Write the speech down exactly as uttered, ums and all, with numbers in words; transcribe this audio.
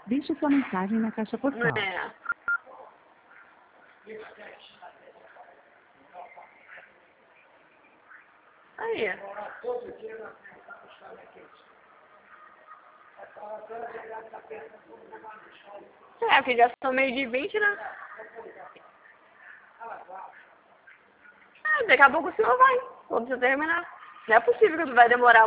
Deixe sua mensagem na caixa postal. É. Aí. É, porque já são meio de vinte, né? É, daqui a pouco o senhor vai. Quando você terminar. Não é possível que vai demorar